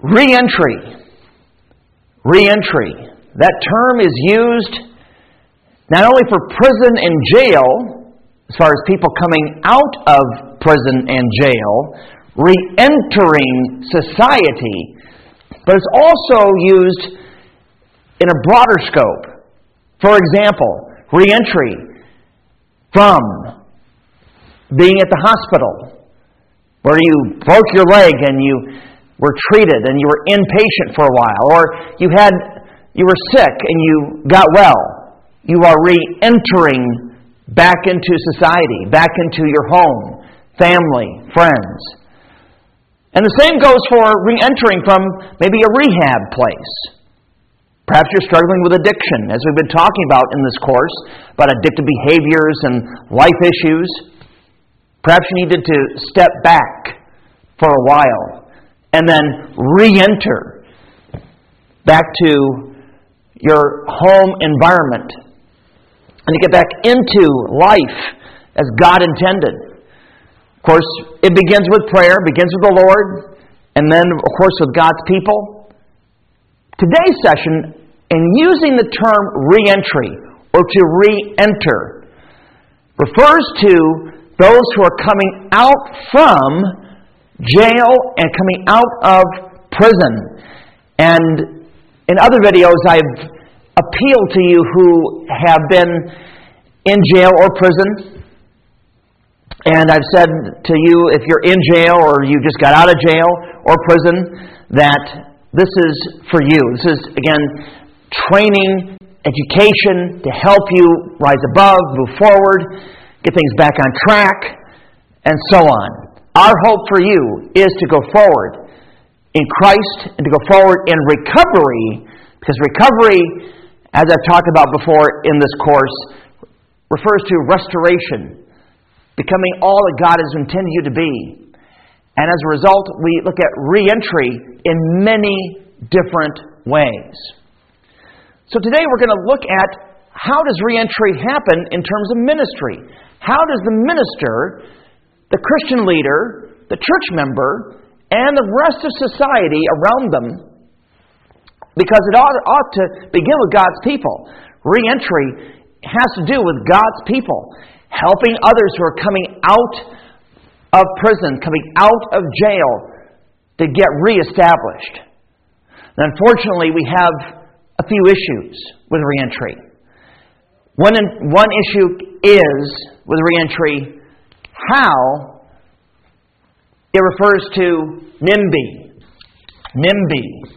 Re-entry. Re-entry. That term is used not only for prison and jail, as far as people coming out of prison and jail, re-entering society, but it's also used in a broader scope. For example, re-entry from being at the hospital, where you broke your leg and you were treated and you were inpatient for a while, or you were sick and you got well. You are re-entering back into society, back into your home, family, friends. And the same goes for re-entering from maybe a rehab place. Perhaps you're struggling with addiction, as we've been talking about in this course, about addictive behaviors and life issues. Perhaps you needed to step back for a while and then re-enter back to your home environment and to get back into life as God intended. Of course, it begins with prayer, begins with the Lord, and then, of course, with God's people. Today's session, in using the term re-entry or to re-enter, refers to those who are coming out from jail and coming out of prison. And in other videos, I've appealed to you who have been in jail or prison. And I've said to you, if you're in jail or you just got out of jail or prison, that this is for you. This is, again, training, education to help you rise above, move forward, get things back on track, and so on. Our hope for you is to go forward in Christ and to go forward in recovery, because recovery, as I've talked about before in this course, refers to restoration, becoming all that God has intended you to be. And as a result, we look at re-entry in many different ways. So today we're going to look at how does re-entry happen in terms of ministry. How does the minister, the Christian leader, the church member, and the rest of society around them, because it ought to begin with God's people. Re-entry has to do with God's people, helping others who are coming out of prison, coming out of jail, to get re-established. And unfortunately, we have a few issues with re-entry. One issue is, with re-entry, how it refers to NIMBY. NIMBY.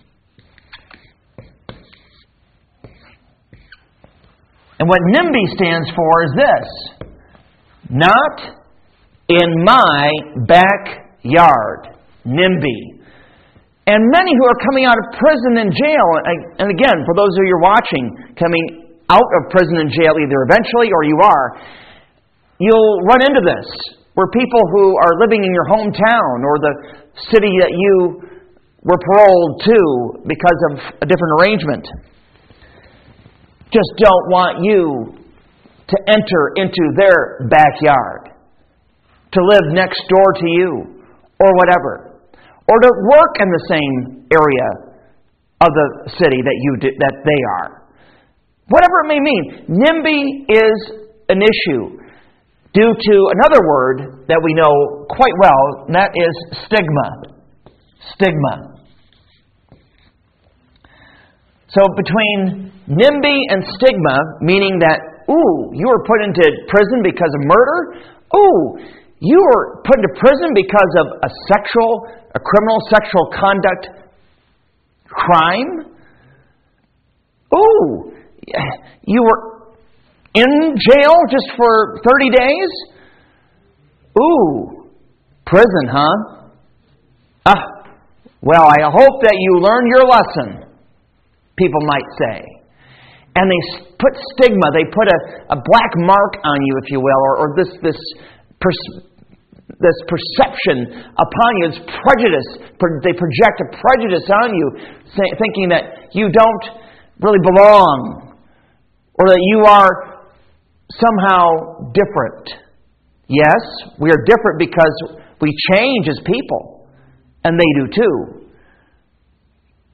And what NIMBY stands for is this: not in my backyard. NIMBY. And many who are coming out of prison and jail, and again, for those of you who are watching, coming out of prison and jail either eventually or you are, you'll run into this, where people who are living in your hometown or the city that you were paroled to because of a different arrangement just don't want you to enter into their backyard, to live next door to you, or whatever, or to work in the same area of the city that they are. Whatever it may mean, NIMBY is an issue due to another word that we know quite well, and that is stigma. Stigma. So between NIMBY and stigma, meaning that, you were put into prison because of murder. You were put into prison because of a criminal sexual conduct crime. You were in jail just for 30 days? Prison, huh? Well, I hope that you learned your lesson, people might say. And they put stigma, they put a black mark on you, if you will, or this perception upon you, this prejudice. They project a prejudice on you, thinking that you don't really belong, or that you are somehow different. Yes, we are different because we change as people, and they do too.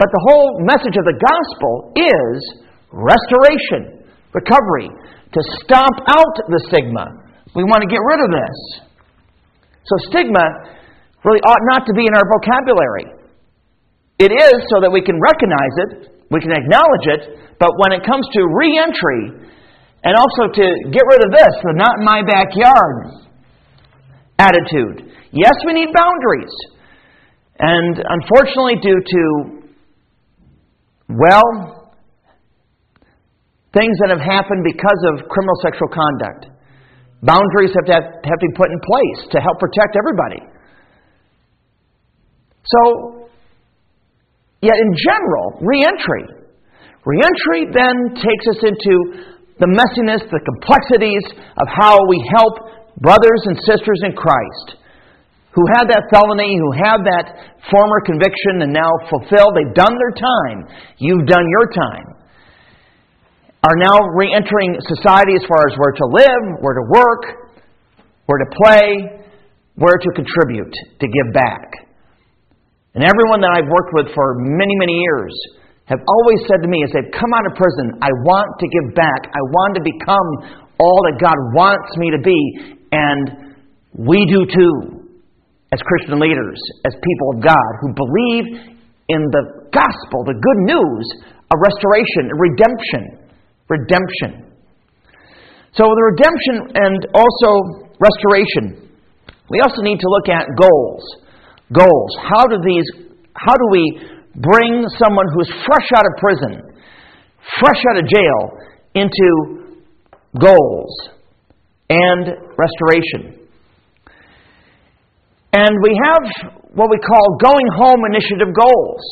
But the whole message of the gospel is restoration, recovery, to stomp out the stigma. We want to get rid of this. So stigma really ought not to be in our vocabulary. It is so that we can recognize it, we can acknowledge it, but when it comes to re-entry, and also to get rid of this, the not in my backyard attitude. Yes, we need boundaries. And unfortunately, due to, things that have happened because of criminal sexual conduct, boundaries have to be put in place to help protect everybody. So, yet in general, re-entry then takes us into the messiness, the complexities of how we help brothers and sisters in Christ who had that felony, who had that former conviction and now fulfilled. They've done their time. You've done your time. Are now re-entering society as far as where to live, where to work, where to play, where to contribute, to give back. And everyone that I've worked with for many, many years have always said to me as they've come out of prison, I want to give back. I want to become all that God wants me to be. And we do too, as Christian leaders, as people of God who believe in the gospel, the good news of restoration, redemption. So the redemption and also restoration, we also need to look at goals. How do we bring someone who's fresh out of prison, fresh out of jail, into goals and restoration? And we have what we call going home initiative goals,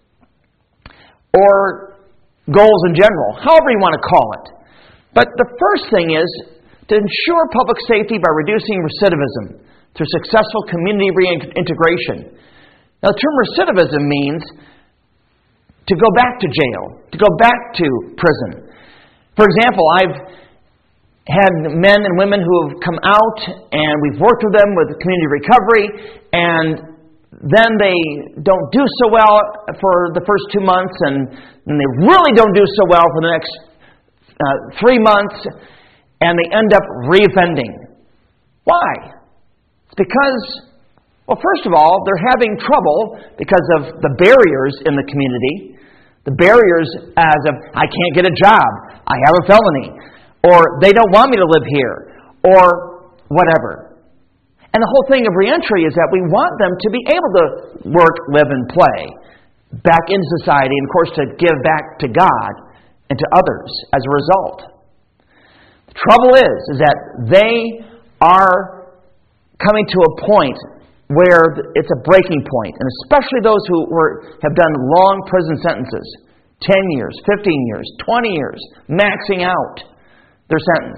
or goals in general, however you want to call it. But the first thing is to ensure public safety by reducing recidivism through successful community reintegration. Now, the term recidivism means to go back to jail, to go back to prison. For example, I've had men and women who have come out, and we've worked with them with community recovery, and then they don't do so well for the first 2 months, and they really don't do so well for the next 3 months, and they end up reoffending. Why? It's because, well, first of all, they're having trouble because of the barriers in the community. The barriers as of, I can't get a job, I have a felony, or they don't want me to live here, or whatever. And the whole thing of reentry is that we want them to be able to work, live, and play back in society, and of course to give back to God and to others as a result. The trouble is that they are coming to a point where it's a breaking point, and especially those who have done long prison sentences, 10 years, 15 years, 20 years, maxing out their sentence.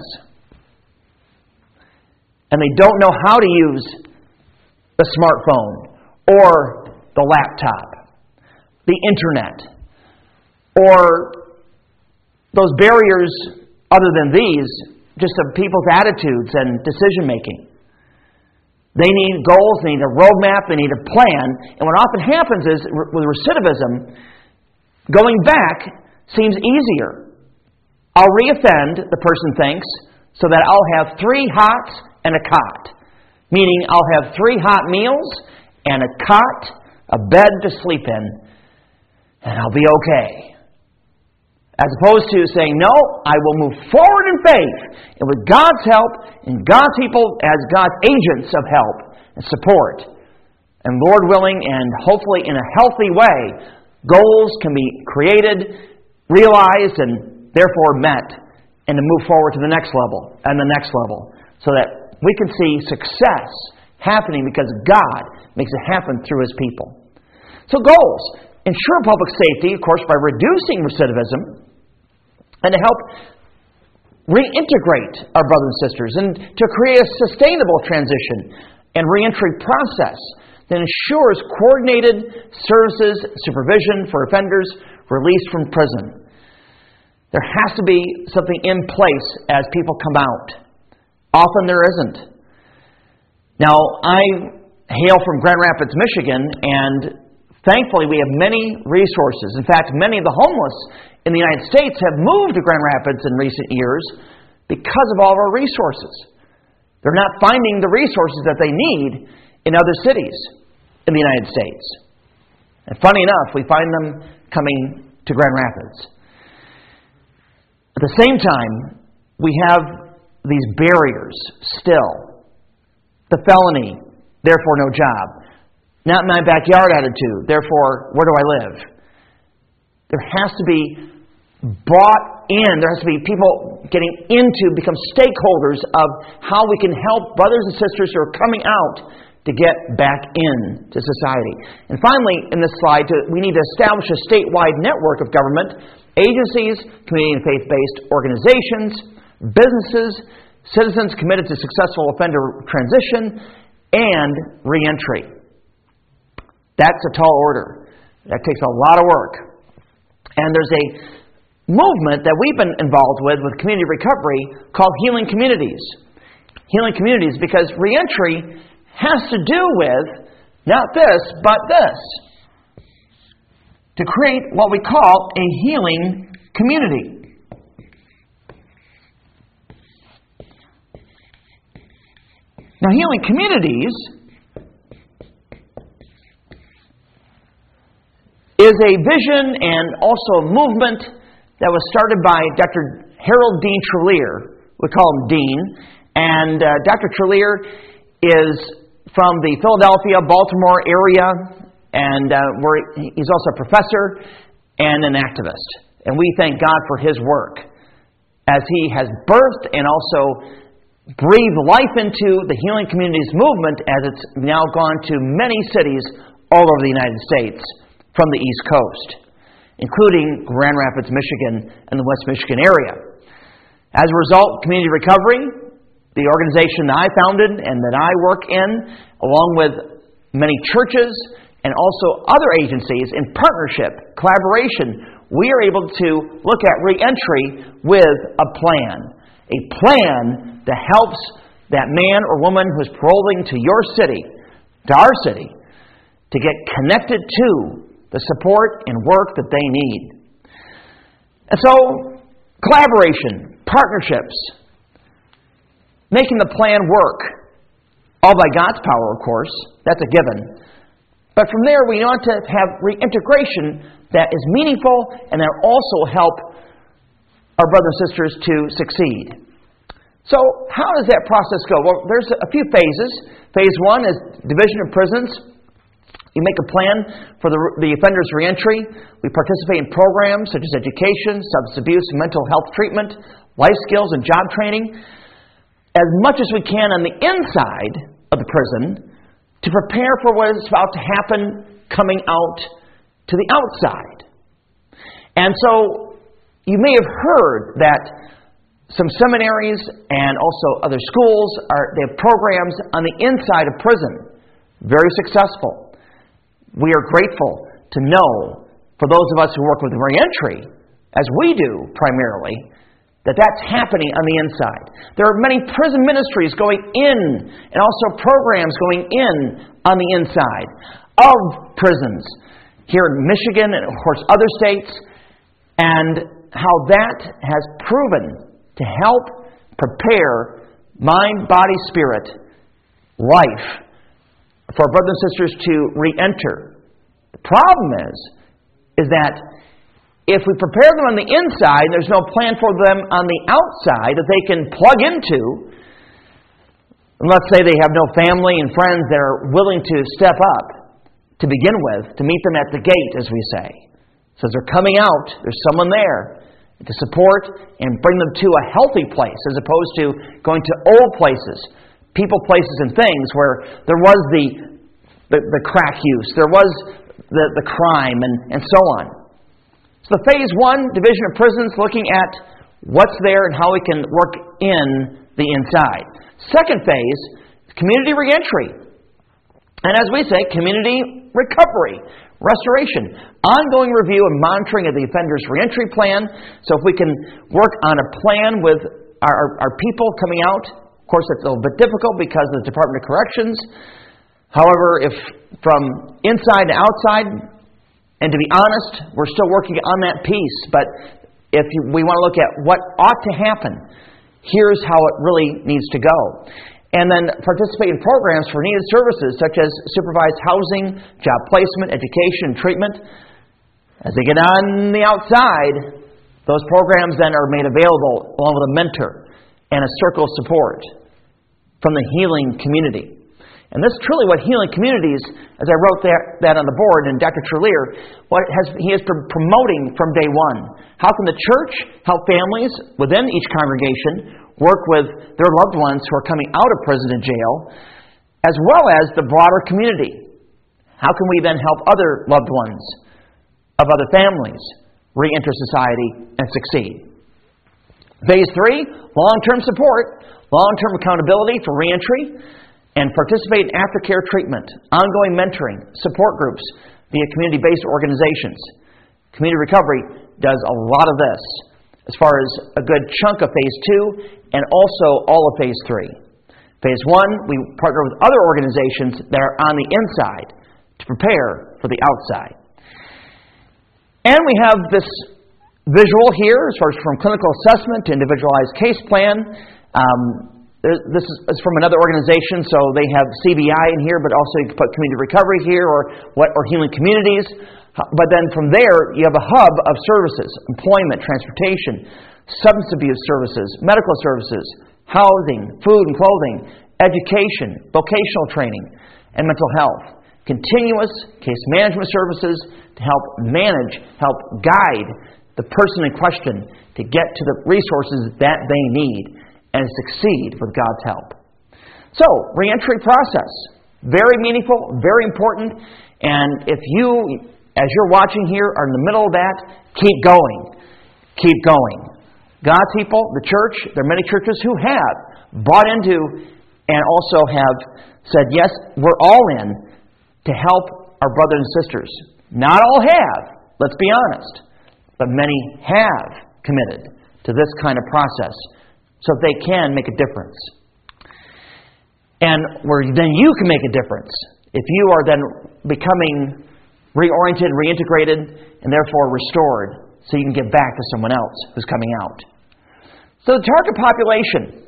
And they don't know how to use the smartphone or the laptop, the internet, or those barriers other than these, just of people's attitudes and decision making. They need goals, they need a roadmap, they need a plan. And what often happens is, with recidivism, going back seems easier. I'll reoffend, the person thinks, so that I'll have 3 hots and a cot. Meaning I'll have 3 hot meals and a cot, a bed to sleep in, and I'll be okay. As opposed to saying, no, I will move forward in faith, and with God's help, and God's people as God's agents of help and support. And Lord willing, and hopefully in a healthy way, goals can be created, realized, and therefore met, and to move forward to the next level, and the next level, so that we can see success happening because God makes it happen through His people. So goals. Ensure public safety, of course, by reducing recidivism, and to help reintegrate our brothers and sisters, and to create a sustainable transition and reentry process that ensures coordinated services, supervision for offenders released from prison. There has to be something in place as people come out. Often there isn't. Now, I hail from Grand Rapids, Michigan, and Thankfully, we have many resources. In fact, many of the homeless in the United States have moved to Grand Rapids in recent years because of all of our resources. They're not finding the resources that they need in other cities in the United States. And funny enough, we find them coming to Grand Rapids. At the same time, we have these barriers still. The felony, therefore no job. Not in my backyard attitude, therefore where do I live? There has to be brought in, there has to be people getting into, become stakeholders of how we can help brothers and sisters who are coming out to get back in to society. And finally, in this slide, we need to establish a statewide network of government, agencies, community and faith-based organizations, businesses, citizens committed to successful offender transition, and reentry. That's a tall order. That takes a lot of work. And there's a movement that we've been involved with community recovery called Healing Communities. Healing Communities, because reentry has to do with not this, but this. To create what we call a healing community. Now, healing communities is a vision and also a movement that was started by Dr. Harold Dean Trelier. We call him Dean. And Dr. Trelier is from the Philadelphia, Baltimore area, and he's also a professor and an activist. And we thank God for his work as he has birthed and also breathed life into the Healing Communities movement as it's now gone to many cities all over the United States from the East Coast, including Grand Rapids, Michigan, and the West Michigan area. As a result, Community Recovery, the organization that I founded and that I work in, along with many churches and also other agencies in partnership, collaboration, we are able to look at reentry with a plan that helps that man or woman who's paroling to your city, to our city, to get connected to the support and work that they need. And so, collaboration, partnerships, making the plan work, all by God's power, of course, that's a given. But from there, we want to have reintegration that is meaningful and that also help our brothers and sisters to succeed. So, how does that process go? Well, there's a few phases. Phase 1 is division of prisons. You make a plan for the offender's reentry. We participate in programs such as education, substance abuse, mental health treatment, life skills, and job training as much as we can on the inside of the prison to prepare for what is about to happen coming out to the outside. And so you may have heard that some seminaries and also other schools they have programs on the inside of prison. Very successful. We are grateful to know, for those of us who work with reentry, as we do primarily, that that's happening on the inside. There are many prison ministries going in and also programs going in on the inside of prisons here in Michigan and, of course, other states, and how that has proven to help prepare mind, body, spirit, life for our brothers and sisters to re-enter. The problem is that if we prepare them on the inside, there's no plan for them on the outside that they can plug into. And let's say they have no family and friends that are willing to step up to begin with, to meet them at the gate, as we say. So as they're coming out, there's someone there to support and bring them to a healthy place, as opposed to going to old places, people, places, and things where there was the crack use, there was the crime, and so on. So the Phase 1, Division of Prisons, looking at what's there and how we can work in the inside. Second phase, community reentry. And as we say, community recovery, restoration, ongoing review and monitoring of the offender's reentry plan. So if we can work on a plan with our people coming out, of course it's a little bit difficult because of the Department of Corrections. However, if from inside to outside, And to be honest, we're still working on that piece. But if we want to look at what ought to happen, here's how it really needs to go. And then participate in programs for needed services such as supervised housing, job placement, education, and treatment. As they get on the outside, those programs then are made available along with a mentor and a circle of support from the healing community. And this is truly what Healing Communities, as I wrote that on the board, and Dr. Trelier, he has been promoting from day one. How can the church help families within each congregation work with their loved ones who are coming out of prison and jail, as well as the broader community? How can we then help other loved ones of other families re-enter society and succeed? Phase 3, long-term support, long-term accountability for re-entry, and participate in aftercare treatment, ongoing mentoring, support groups via community-based organizations. Community Recovery does a lot of this as far as a good chunk of Phase 2 and also all of Phase 3. Phase 1, we partner with other organizations that are on the inside to prepare for the outside. And we have this visual here as far as from clinical assessment to individualized case plan. This is from another organization, so they have CBI in here, but also you can put Community Recovery here or Healing Communities. But then from there, you have a hub of services: employment, transportation, substance abuse services, medical services, housing, food and clothing, education, vocational training, and mental health. Continuous case management services to help manage, help guide the person in question to get to the resources that they need and succeed with God's help. So, re-entry process. Very meaningful, very important. And if you, as you're watching here, are in the middle of that, keep going. Keep going. God's people, the church, there are many churches who have bought into and also have said, yes, we're all in to help our brothers and sisters. Not all have, let's be honest, but many have committed to this kind of process so that they can make a difference. And where then you can make a difference if you are then becoming reoriented, reintegrated, and therefore restored so you can give back to someone else who's coming out. So the target population.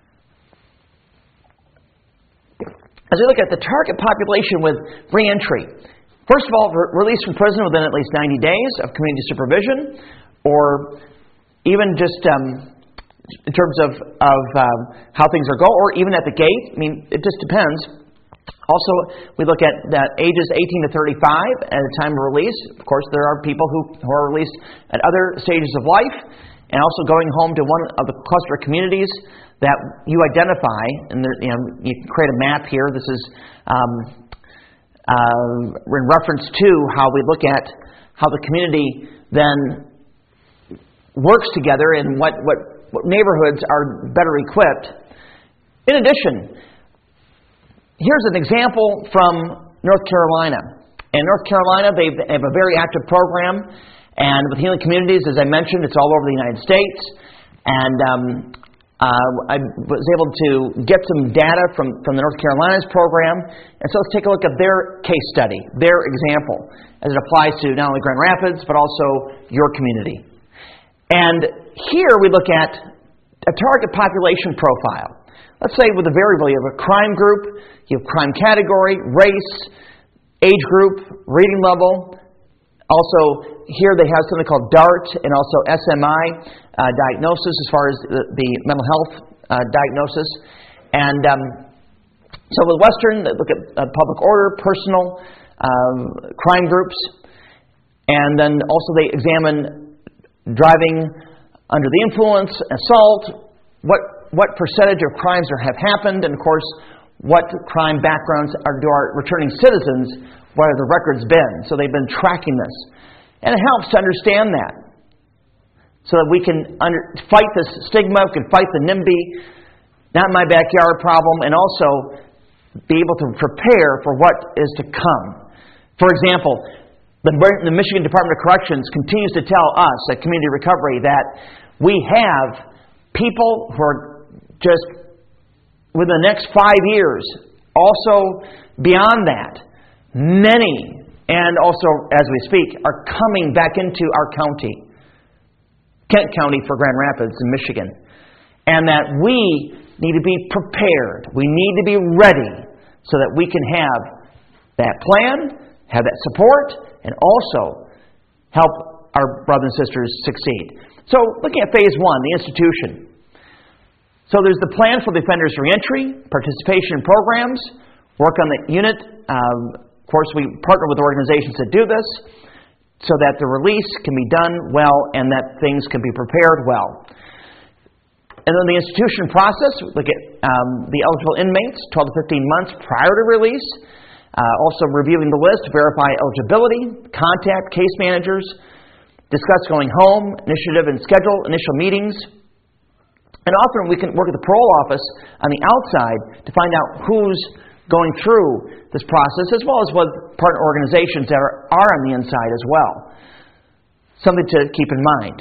As we look at the target population with reentry, first of all, release from prison within at least 90 days of community supervision, or even just in terms of how things are going, or even at the gate. I mean, it just depends. Also, we look at ages 18 to 35 at a time of release. Of course, there are people who are released at other stages of life, and also going home to one of the cluster communities that you identify. And you can create a map here. This is in reference to how we look at how the community then works together and what neighborhoods are better equipped. In addition, here's an example from North Carolina. In North Carolina, they have a very active program, and with Healing Communities, as I mentioned, it's all over the United States. And I was able to get some data from the North Carolina's program, and so let's take a look at their case study, their example, as it applies to not only Grand Rapids, but also your community. And here we look at a target population profile. Let's say with a variable, you have a crime group, you have crime category, race, age group, reading level. Also, here they have something called DART and also SMI diagnosis as far as the mental health diagnosis. And so with Western, they look at public order, personal, crime groups. And then also they examine driving under the influence, assault, what percentage of crimes have happened, and of course, what crime backgrounds do our returning citizens, what have the records been. So they've been tracking this. And it helps to understand that, so that we can fight this stigma, we can fight the NIMBY, not my backyard problem, and also be able to prepare for what is to come. For example, the Michigan Department of Corrections continues to tell us at Community Recovery that we have people who are just within the next 5 years, also beyond that, many and also, as we speak, are coming back into our county, Kent County for Grand Rapids in Michigan. And that we need to be prepared. We need to be ready so that we can have that plan, have that support, and also help our brothers and sisters succeed. So, looking at phase 1, the institution. So there's the plan for the offender's reentry, participation in programs, work on the unit. Of course, we partner with organizations that do this so that the release can be done well and that things can be prepared well. And then the institution process, look at the eligible inmates, 12 to 15 months prior to release. Also reviewing the list, verify eligibility, contact case managers, discuss going home, initiative and schedule initial meetings. And often we can work at the parole office on the outside to find out who's going through this process, as well as with partner organizations that are on the inside as well. Something to keep in mind.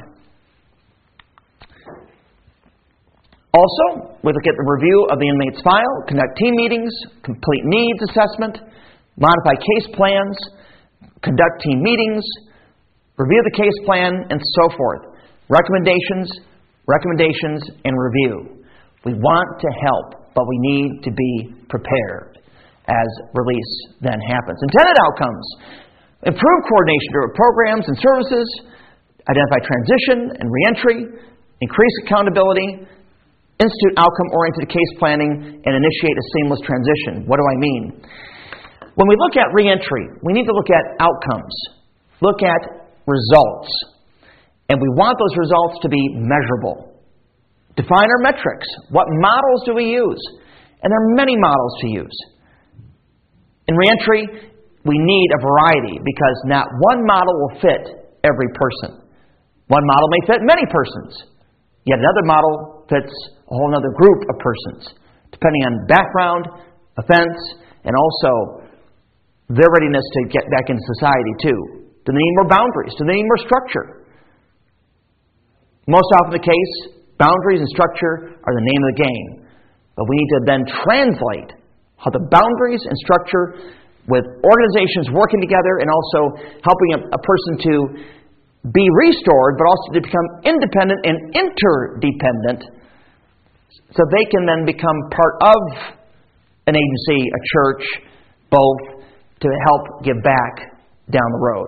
Also, we look at the review of the inmate's file, conduct team meetings, complete needs assessment, modify case plans, conduct team meetings, review the case plan, and so forth. Recommendations, and review. We want to help, but we need to be prepared as release then happens. Intended outcomes. Improve coordination of programs and services, identify transition and reentry, increase accountability, institute outcome-oriented case planning, and initiate a seamless transition. What do I mean? When we look at reentry, we need to look at outcomes, look at results, and we want those results to be measurable. Define our metrics. What models do we use? And there are many models to use. In reentry, we need a variety because not one model will fit every person. One model may fit many persons, yet another model fits a whole other group of persons, depending on background, offense, and also their readiness to get back into society too. Do they need more boundaries? Do they need more structure? Most often the case, boundaries and structure are the name of the game. But we need to then translate how the boundaries and structure with organizations working together and also helping a person to be restored, but also to become independent and interdependent so they can then become part of an agency, a church, both, to help give back down the road.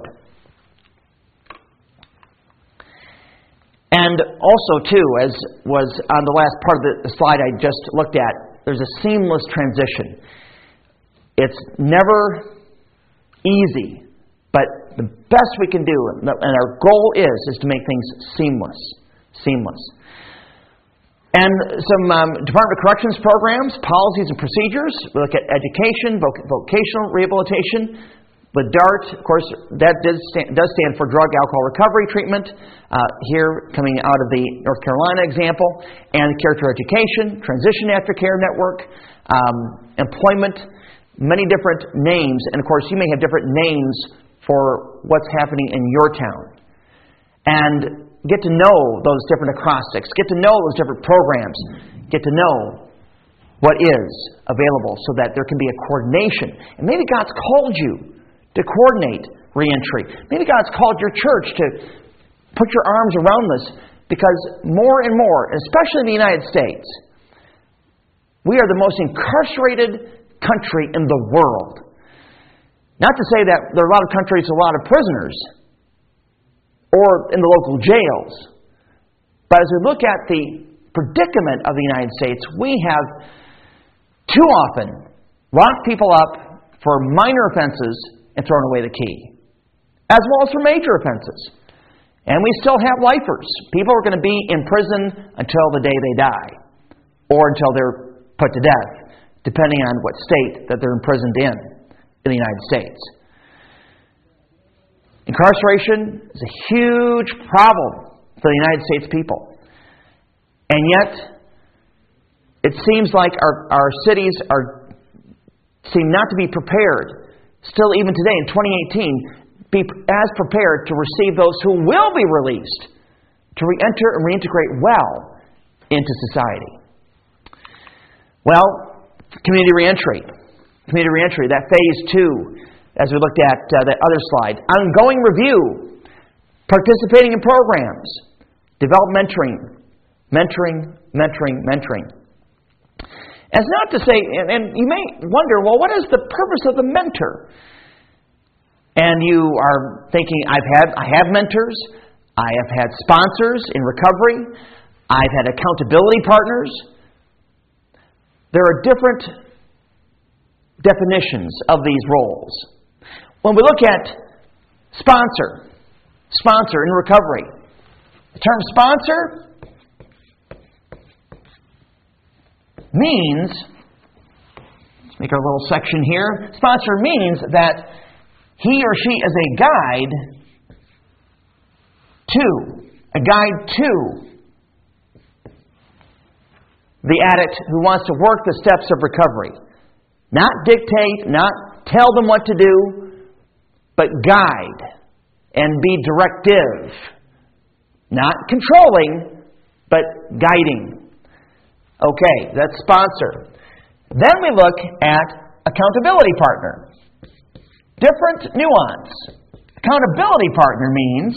And also, too, as was on the last part of the slide I just looked at, there's a seamless transition. It's never easy, but the best we can do, and our goal is to make things seamless. And some Department of Corrections programs, policies and procedures. We look at education, vocational rehabilitation. With DART, of course, that does stand for Drug Alcohol Recovery Treatment, here coming out of the North Carolina example, and Character Education, Transition Aftercare Network, employment, many different names, and of course you may have different names for what's happening in your town. And get to know those different acrostics, get to know those different programs, get to know what is available so that there can be a coordination. And maybe God's called you to coordinate reentry. Maybe God's called your church to put your arms around this because more and more, especially in the United States, we are the most incarcerated country in the world. Not to say that there are a lot of countries with a lot of prisoners or in the local jails, but as we look at the predicament of the United States, we have too often locked people up for minor offenses and thrown away the key, as well as for major offenses. And we still have lifers. People are going to be in prison until the day they die, or until they're put to death, depending on what state that they're imprisoned in the United States. Incarceration is a huge problem for the United States people. And yet, it seems like our cities seem not to be prepared. Still, even today, in 2018, be as prepared to receive those who will be released, to re-enter and reintegrate well into society. Well, community reentry, that phase 2, as we looked at that other slide. Ongoing review, participating in programs, develop mentoring. As not to say, and you may wonder, well, what is the purpose of the mentor? And you are thinking, I have mentors, I have had sponsors in recovery, I've had accountability partners. There are different definitions of these roles. When we look at sponsor in recovery, the term sponsor means, let's make our little section here, sponsor means that he or she is a guide to the addict who wants to work the steps of recovery. Not dictate, not tell them what to do, but guide and be directive. Not controlling, but guiding. Okay, that's sponsor. Then we look at accountability partner. Different nuance. Accountability partner means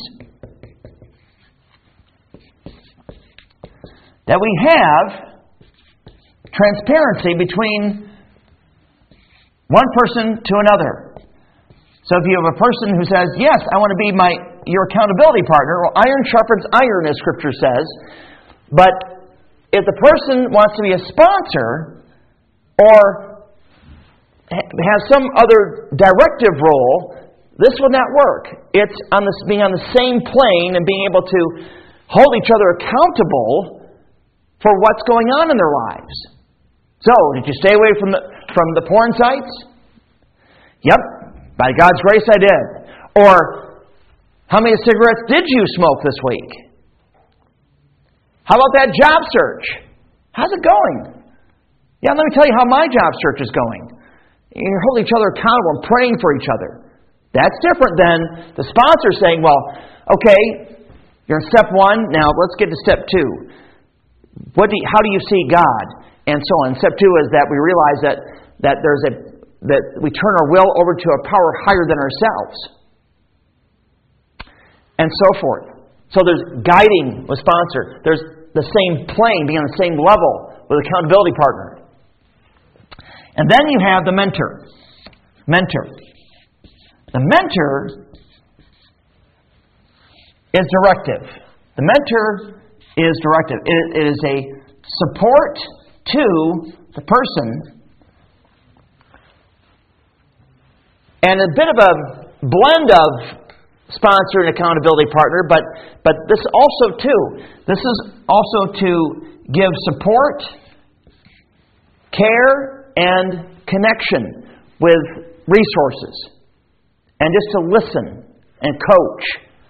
that we have transparency between one person to another. So if you have a person who says, yes, I want to be your accountability partner, well, iron sharpens iron, as Scripture says. But if the person wants to be a sponsor or has some other directive role, this will not work. It's being on the same plane and being able to hold each other accountable for what's going on in their lives. So, did you stay away from the porn sites? Yep, by God's grace I did. Or, how many cigarettes did you smoke this week? How about that job search? How's it going? Yeah, let me tell you how my job search is going. You're holding each other accountable and praying for each other. That's different than the sponsor saying, well, okay, you're in step 1, now let's get to step 2. How do you see God? And so on. Step 2 is that we realize that we turn our will over to a power higher than ourselves. And so forth. So there's guiding with sponsor. There's the same plane, being on the same level with accountability partner. And then you have the mentor. The mentor is directive. The mentor is directive. It is a support to the person and a bit of a blend of sponsor and accountability partner, but this also too. This is also to give support, care, and connection with resources, and just to listen and coach.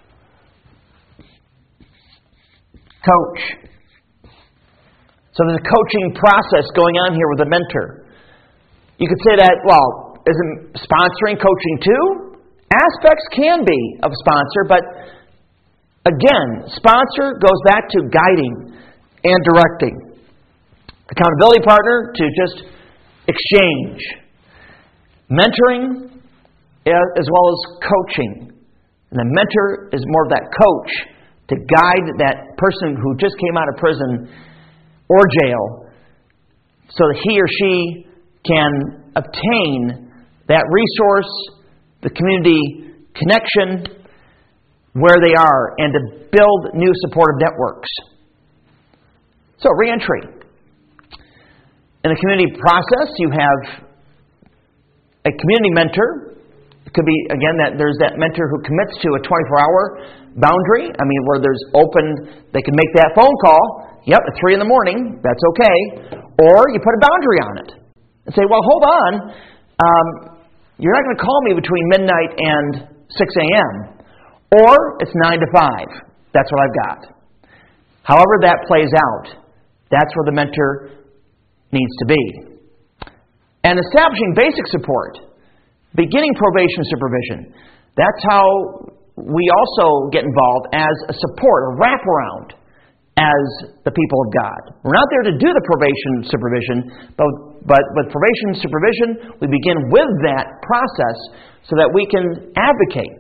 So there's a coaching process going on here with a mentor. You could say that, well, isn't sponsoring coaching too? Aspects can be of sponsor, but again, sponsor goes back to guiding and directing. Accountability partner to just exchange. Mentoring as well as coaching. And the mentor is more of that coach to guide that person who just came out of prison or jail so that he or she can obtain that resource, the community connection where they are, and to build new supportive networks. So, reentry. In the community process, you have a community mentor. It could be, again, that there's that mentor who commits to a 24-hour boundary. I mean, where there's they can make that phone call. Yep, at 3 a.m, that's okay. Or you put a boundary on it and say, well, hold on. You're not going to call me between midnight and 6 a.m. Or it's 9 to 5. That's what I've got. However that plays out, that's where the mentor needs to be. And establishing basic support, beginning probation supervision. That's how we also get involved as a support, a wraparound, as the people of God. We're not there to do the probation supervision, but with probation supervision, we begin with that process so that we can advocate,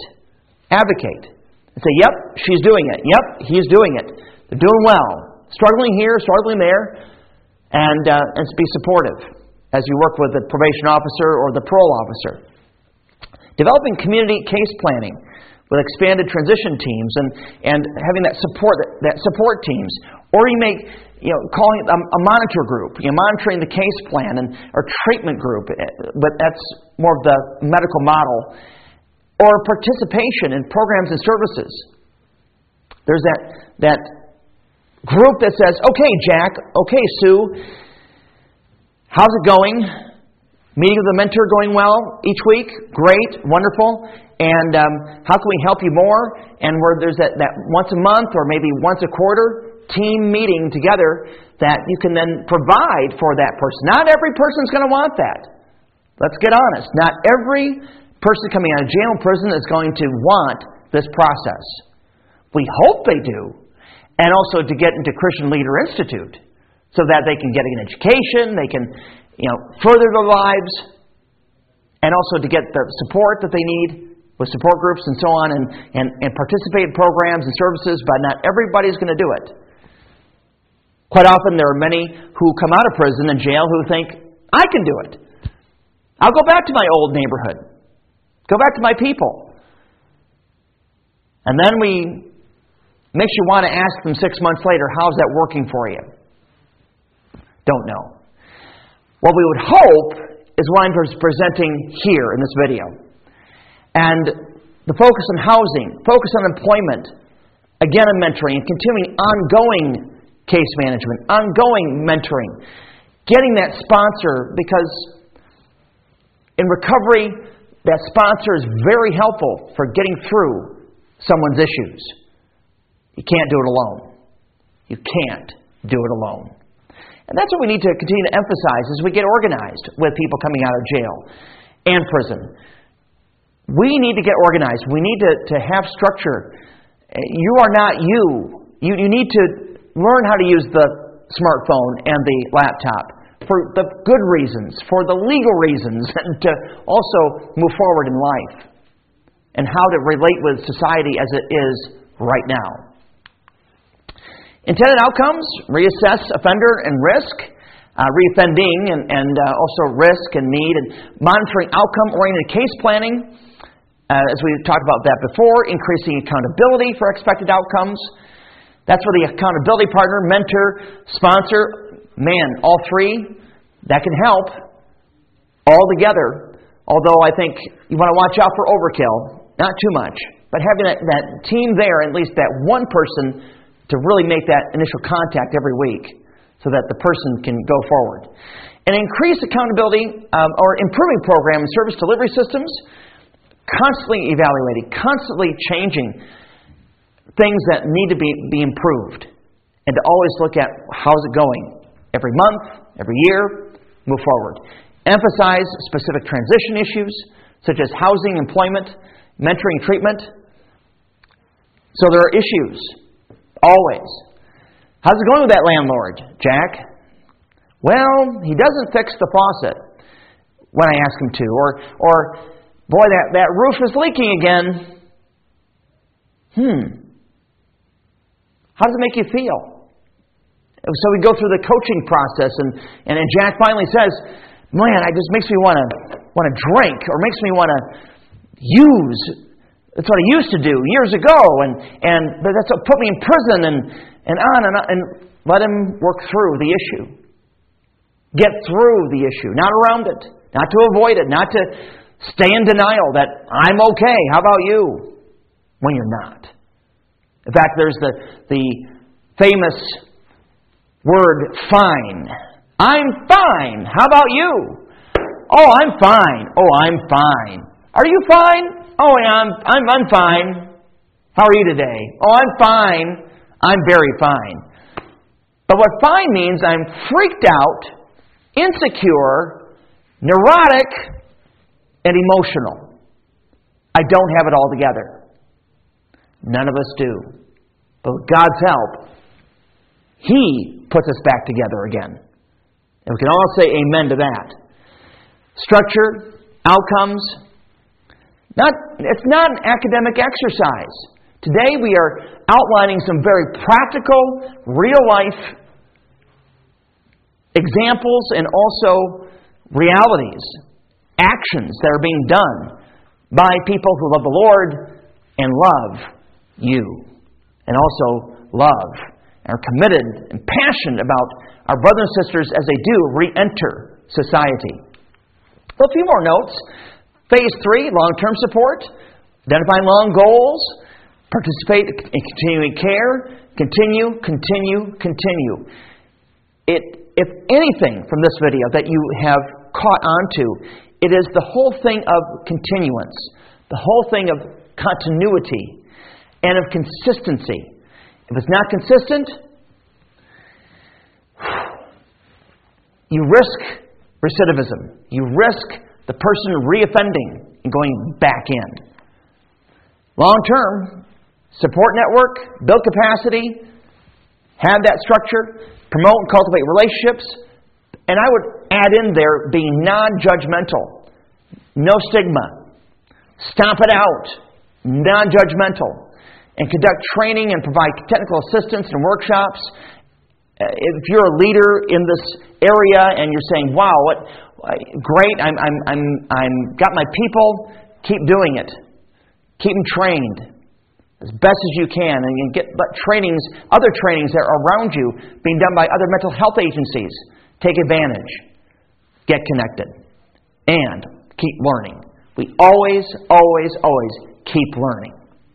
and say, yep, she's doing it. Yep, he's doing it. They're doing well. Struggling here, struggling there, and be supportive as you work with the probation officer or the parole officer. Developing community case planning with expanded transition teams and having that support teams. Or you may, calling it a monitor group, monitoring the case plan or treatment group, but that's more of the medical model. Or participation in programs and services. There's that group that says, okay, Jack, okay, Sue, how's it going? Meeting with the mentor going well each week? Great, wonderful. And how can we help you more? And where there's that once a month or maybe once a quarter team meeting together that you can then provide for that person. Not every person's going to want that. Let's get honest. Not every person coming out of jail and prison is going to want this process. We hope they do. And also to get into Christian Leader Institute so that they can get an education, they can further their lives, and also to get the support that they need with support groups and so on, and participate in programs and services, but not everybody's going to do it. Quite often there are many who come out of prison and jail who think, I can do it. I'll go back to my old neighborhood. Go back to my people. And then makes you want to ask them 6 months later, how's that working for you? Don't know. What we would hope is what I'm presenting here in this video. And the focus on housing, focus on employment, again on mentoring, and continuing ongoing case management, ongoing mentoring, getting that sponsor, because in recovery, that sponsor is very helpful for getting through someone's issues. You can't do it alone. You can't do it alone. And that's what we need to continue to emphasize as we get organized with people coming out of jail and prison. We need to get organized. We need to have structure. You are not you. You need to learn how to use the smartphone and the laptop for the good reasons, for the legal reasons, and to also move forward in life and how to relate with society as it is right now. Intended outcomes, reassess offender and risk, reoffending and also risk and need, and monitoring outcome-oriented case planning, as we talked about that before, increasing accountability for expected outcomes. That's where the accountability partner, mentor, sponsor, all three, that can help all together. Although I think you want to watch out for overkill, not too much. But having that team there, at least that one person, to really make that initial contact every week so that the person can go forward. And increase accountability or improving program and service delivery systems, constantly evaluating, constantly changing things that need to be improved, and to always look at how's it going every month, every year, move forward. Emphasize specific transition issues such as housing, employment, mentoring, treatment. So there are issues, always. How's it going with that landlord, Jack? Well, he doesn't fix the faucet when I ask him to. Or boy, that roof is leaking again. How does it make you feel? So we go through the coaching process, and then Jack finally says, man, it just makes me want to drink, or makes me want to use. That's what I used to do years ago, and that's what put me in prison, and on, and let him work through the issue. Get through the issue, not around it, not to avoid it, not to stay in denial that I'm okay, how about you? When you're not. In fact, there's the famous word fine. I'm fine. How about you? Oh, I'm fine. Oh, I'm fine. Are you fine? Oh, yeah, I'm fine. How are you today? Oh, I'm fine. I'm very fine. But what fine means, I'm freaked out, insecure, neurotic, and emotional. I don't have it all together. None of us do. But with God's help, He puts us back together again. And we can all say amen to that. Structure, outcomes. It's not an academic exercise. Today we are outlining some very practical, real-life examples and also realities, actions that are being done by people who love the Lord and love you, and also love and are committed and passionate about our brothers and sisters as they do re-enter society. Well, a few more notes. Phase 3, long-term support, identifying long goals, participate in continuing care, continue. If anything from this video that you have caught on to, it is the whole thing of continuance, the whole thing of continuity, and of consistency. If it's not consistent, you risk recidivism. You risk the person reoffending and going back in. Long-term, support network, build capacity, have that structure, promote and cultivate relationships, and I would add in there being non-judgmental, no stigma, stomp it out, non-judgmental, and conduct training and provide technical assistance and workshops. If you're a leader in this area and you're saying, "Wow, what great! I'm got my people." Keep doing it. Keep them trained as best as you can, and get trainings, other trainings that are around you, being done by other mental health agencies. Take advantage. Get connected, and keep learning. We always keep learning.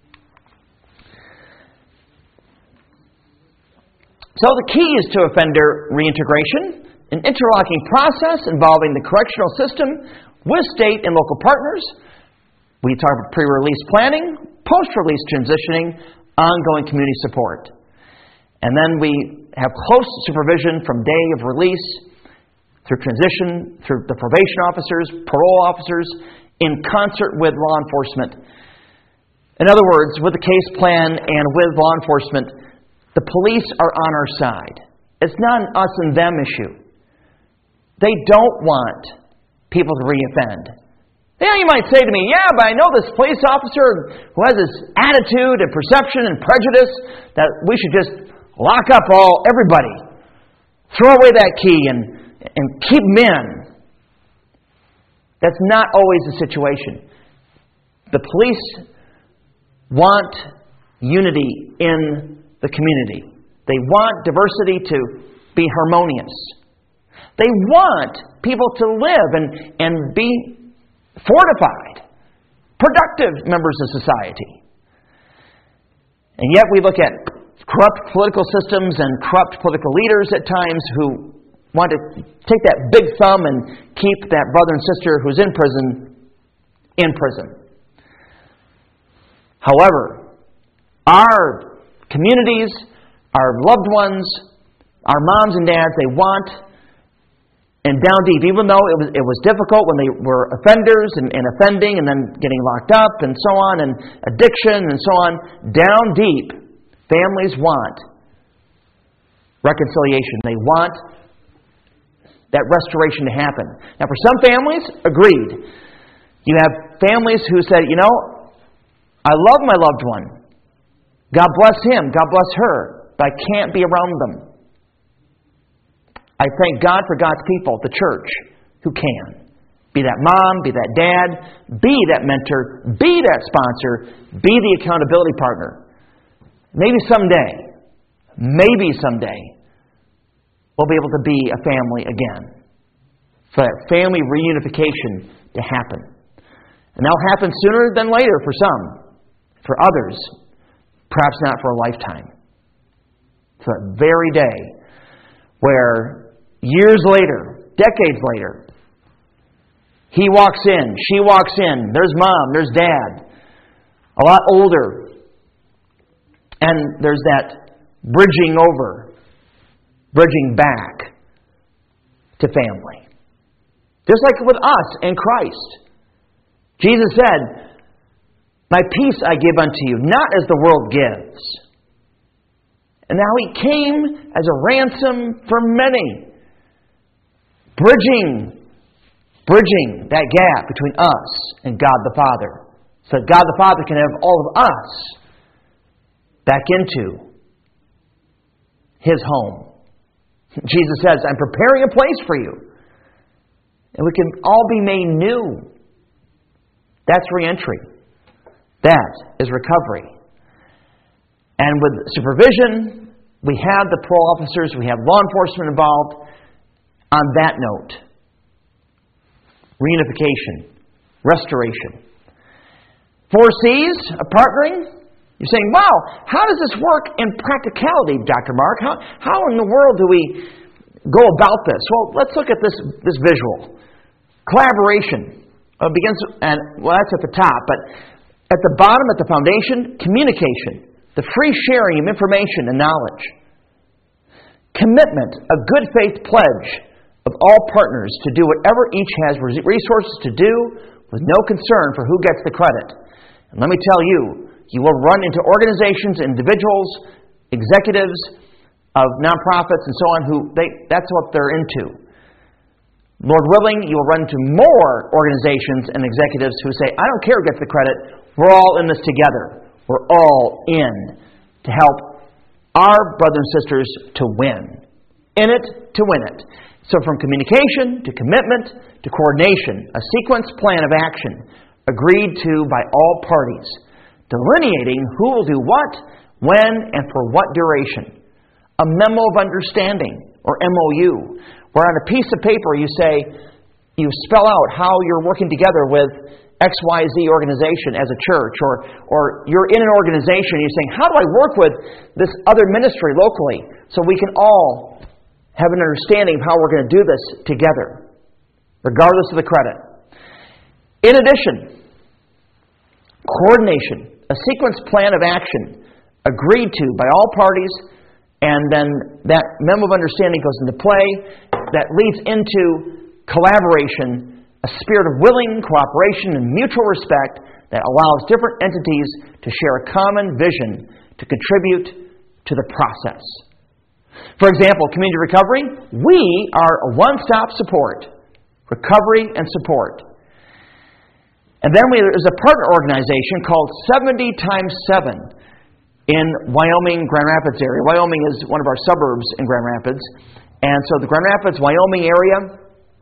So the key is to offender reintegration, an interlocking process involving the correctional system with state and local partners. We talk about pre-release planning, post-release transitioning, ongoing community support. And then we have close supervision from day of release, through transition, through the probation officers, parole officers, in concert with law enforcement. In other words, with the case plan and with law enforcement, the police are on our side. It's not an us and them issue. They don't want people to reoffend. Yeah, you might say to me, "Yeah, but I know this police officer who has this attitude and perception and prejudice that we should just lock up everybody, throw away that key and keep them in." That's not always the situation. The police want unity in the community. They want diversity to be harmonious. They want people to live and be fortified, productive members of society. And yet we look at corrupt political systems and corrupt political leaders at times who want to take that big thumb and keep that brother and sister who's in prison. However, our communities, our loved ones, our moms and dads, they want, and down deep, even though it was difficult when they were offenders and offending and then getting locked up and so on, and addiction and so on, down deep, families want reconciliation. They want that restoration to happen. Now, for some families, agreed. You have families who say, I love my loved one. God bless him, God bless her, but I can't be around them. I thank God for God's people, the church, who can. Be that mom, be that dad, be that mentor, be that sponsor, be the accountability partner. Maybe someday, we'll be able to be a family again. For that family reunification to happen. And that'll happen sooner than later for some. For others, perhaps not for a lifetime. For that very day where years later, decades later, he walks in, she walks in, there's mom, there's dad, a lot older, and there's that bridging over, bridging back to family. Just like with us and Christ. Jesus said, "My peace I give unto you, not as the world gives. And now He came as a ransom for many. Bridging that gap between us and God the Father. So that God the Father can have all of us back into His home. Jesus says, I'm preparing a place for you. And we can all be made new. That's re-entry. That is recovery. And with supervision, we have the parole officers, we have law enforcement involved. On that note, reunification, restoration. 4 C's of partnering. You're saying, wow, how does this work in practicality, Dr. Mark? How in the world do we go about this? Well, let's look at this visual. Collaboration. Begins, and well, that's at the top, but at the bottom, at the foundation, communication. The free sharing of information and knowledge. Commitment, a good faith pledge of all partners to do whatever each has resources to do with no concern for who gets the credit. And let me tell you, you will run into organizations, individuals, executives of nonprofits and so on that's what they're into. Lord willing, you will run into more organizations and executives who say, I don't care who gets the credit, we're all in this together. We're all in to help our brothers and sisters to win. In it to win it. So from communication to commitment to coordination, a sequenced plan of action agreed to by all parties, delineating who will do what, when, and for what duration. A memo of understanding, or MOU, where on a piece of paper you spell out how you're working together with XYZ organization as a church, or you're in an organization and you're saying, how do I work with this other ministry locally so we can all have an understanding of how we're going to do this together, regardless of the credit. In addition, coordination, a sequenced plan of action agreed to by all parties, and then that memo of understanding goes into play that leads into collaboration, a spirit of willing cooperation and mutual respect that allows different entities to share a common vision to contribute to the process. For example, community recovery, we are a one-stop support, recovery and support. And then there's a partner organization called 70 times 7 in Wyoming, Grand Rapids area. Wyoming is one of our suburbs in Grand Rapids. And so the Grand Rapids, Wyoming area,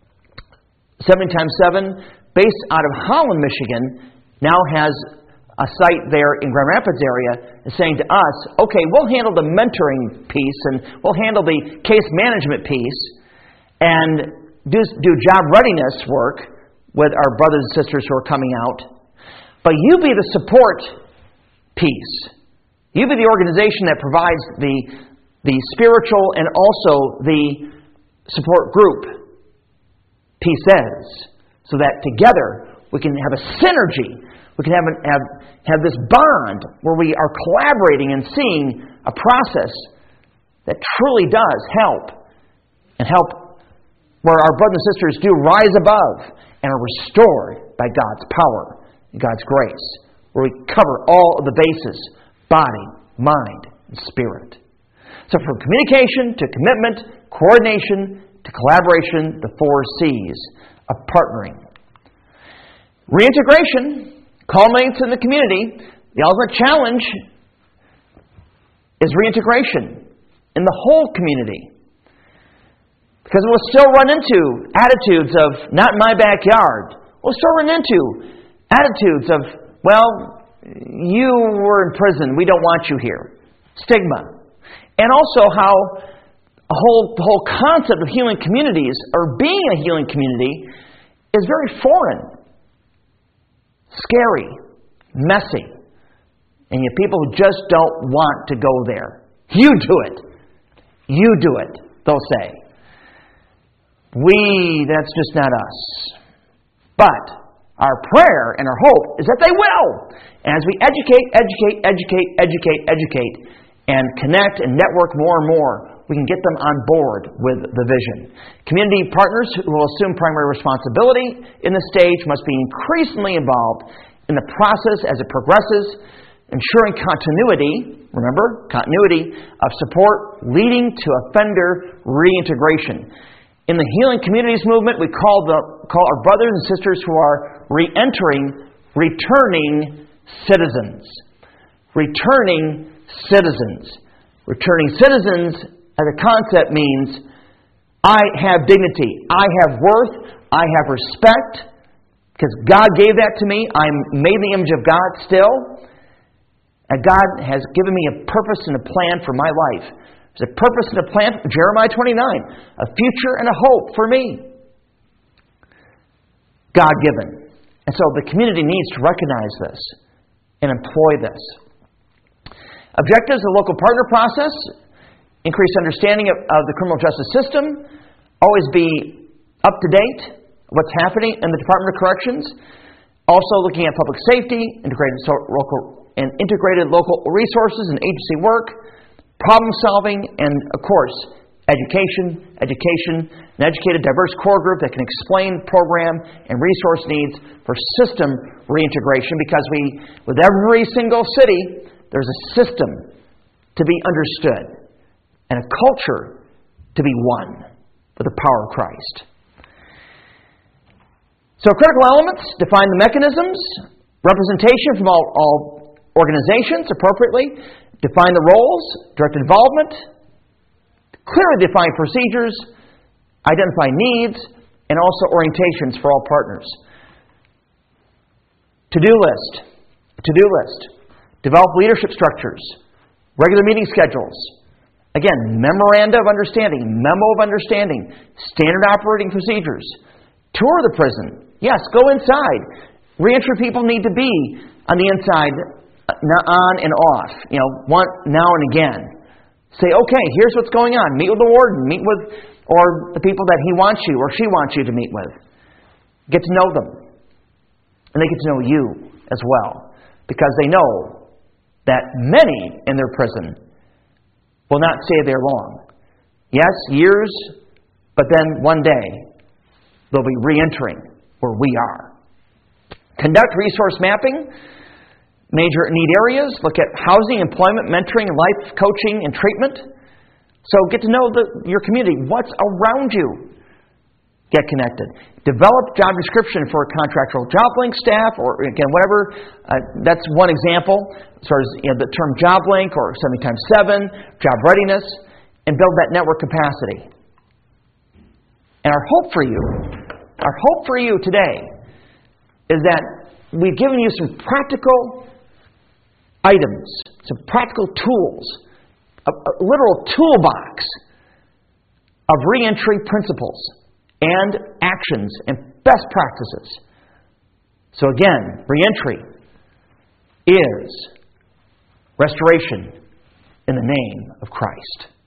70 times 7, based out of Holland, Michigan, now has a site there in Grand Rapids area, is saying to us, okay, we'll handle the mentoring piece and we'll handle the case management piece and do job readiness work with our brothers and sisters who are coming out. But you be the support piece. You be the organization that provides the spiritual and also the support group pieces, so that together we can have a synergy. We can have this bond where we are collaborating and seeing a process that truly does help, and help where our brothers and sisters do rise above and are restored by God's power and God's grace, where we cover all of the bases, body, mind, and spirit. So from communication to commitment, coordination to collaboration, the 4 C's of partnering. Reintegration culminates in the community. The ultimate challenge is reintegration in the whole community. Because we'll still run into attitudes of, not in my backyard. We'll still run into attitudes of, well, you were in prison, we don't want you here. Stigma. And also how the whole concept of healing communities, or being a healing community, is very foreign, scary, messy, and yet people who just don't want to go there. You do it. You do it, they'll say. That's just not us. But our prayer and our hope is that they will. And as we educate, and connect and network more and more, we can get them on board with the vision. Community partners who will assume primary responsibility in the stage must be increasingly involved in the process as it progresses, ensuring continuity, remember, continuity of support leading to offender reintegration. In the Healing Communities movement, we call our brothers and sisters who are reentering returning citizens. Returning citizens. Returning citizens as a concept means I have dignity, I have worth, I have respect, because God gave that to me. I'm made in the image of God still. And God has given me a purpose and a plan for my life. There's a purpose and a plan, Jeremiah 29, a future and a hope for me. God-given. And so the community needs to recognize this and employ this. Objectives of the local partner process: increase understanding of the criminal justice system, always be up to date what's happening in the Department of Corrections, also looking at public safety, integrated local resources and agency work, problem solving, and of course, education, an educated, diverse core group that can explain program and resource needs for system reintegration, because with every single city, there's a system to be understood and a culture to be won for the power of Christ. So critical elements: define the mechanisms, representation from all organizations appropriately, define the roles, direct involvement, clearly define procedures, identify needs, and also orientations for all partners. To-do list. Develop leadership structures, regular meeting schedules. Again, memoranda of understanding, memo of understanding, standard operating procedures. Tour the prison. Yes, go inside. Reentry people need to be on the inside, on and off. Now and again. Say, okay, here's what's going on. Meet with the warden. Meet with, or the people that he wants you or she wants you to meet with. Get to know them. And they get to know you as well. Because they know that many in their prison will not stay there long. Yes, years, but then one day they'll be reentering where we are. Conduct resource mapping, major need areas, look at housing, employment, mentoring, life coaching, and treatment. So get to know your community, what's around you. Get connected. Develop job description for a contractual job link staff, or again, whatever. That's one example. As far as the term job link or 70x7, job readiness, and build that network capacity. And our hope for you today is that we've given you some practical items, some practical tools, a literal toolbox of reentry principles and actions and best practices. So again, reentry is restoration in the name of Christ.